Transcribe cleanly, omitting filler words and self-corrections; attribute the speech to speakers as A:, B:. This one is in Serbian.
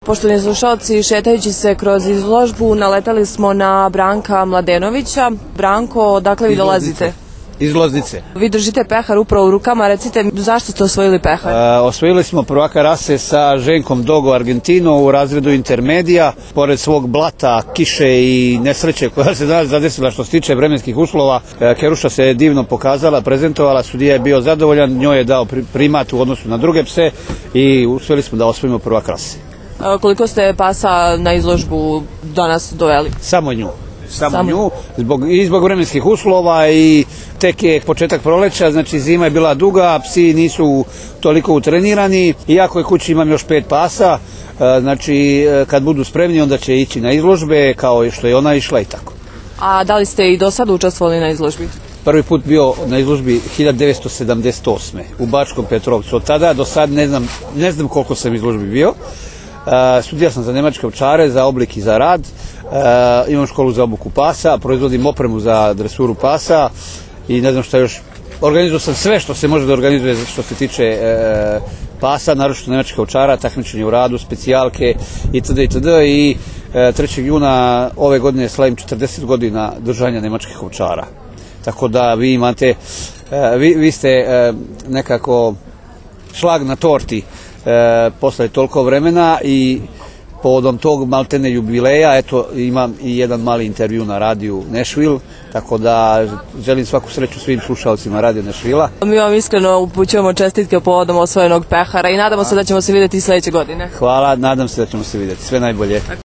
A: Poštovani slušalci, šetajući se kroz izložbu naletali smo na Branka Mladenovića. Branko, odakle vi dolazite?
B: Iz Loznice.
A: Vi držite pehar upravo u rukama, recite zašto ste osvojili pehar?
B: Osvojili smo prvaka rase sa Ženkom Dogo Argentino u razredu intermedija. Pored svog blata, kiše i nesreće koja se danas zadesila što se tiče vremenskih uslova, Keruša se divno pokazala, prezentovala, sudija je bio zadovoljan, njoj je dao primat u odnosu na druge pse i uspjeli smo da osvojimo prvak rase.
A: Koliko ste pasa na izložbu danas doveli?
B: Samo nju. Samo nju, zbog vremenskih uslova i tek je početak proleća, znači zima je bila duga, psi nisu toliko utrenirani, iako je kući imam još 5 pasa, znači kad budu spremni onda će ići na izložbe kao što je ona išla i tako.
A: A da li ste i do sada učestvovali na izložbi?
B: Prvi put bio na izložbi 1978. u Bačkom Petrovcu, od tada do sad ne znam koliko sam izložbi bio. Studirao sam za nemačke ovčare, za oblik i za rad, imam školu za obuku pasa, proizvodim opremu za dresuru pasa i ne znam šta još. Organizuo sam sve što se može da organizuje što se tiče pasa, naročito nemačke ovčara, takmičenje u radu, specijalke itd. I 3. juna ove godine slavim 40 godina držanja nemačkih ovčara. Tako da vi imate, vi ste nekako šlag na torti posle toliko vremena i povodom tog maltene jubileja, eto, imam i jedan mali intervju na radiju Nashville, tako da želim svaku sreću svim slušalcima radio Nashville-a.
A: Mi vam iskreno upućujemo čestitke povodom osvojenog pehara i nadamo se da ćemo se vidjeti i sledeće godine.
B: Hvala, nadam se da ćemo se vidjeti. Sve najbolje.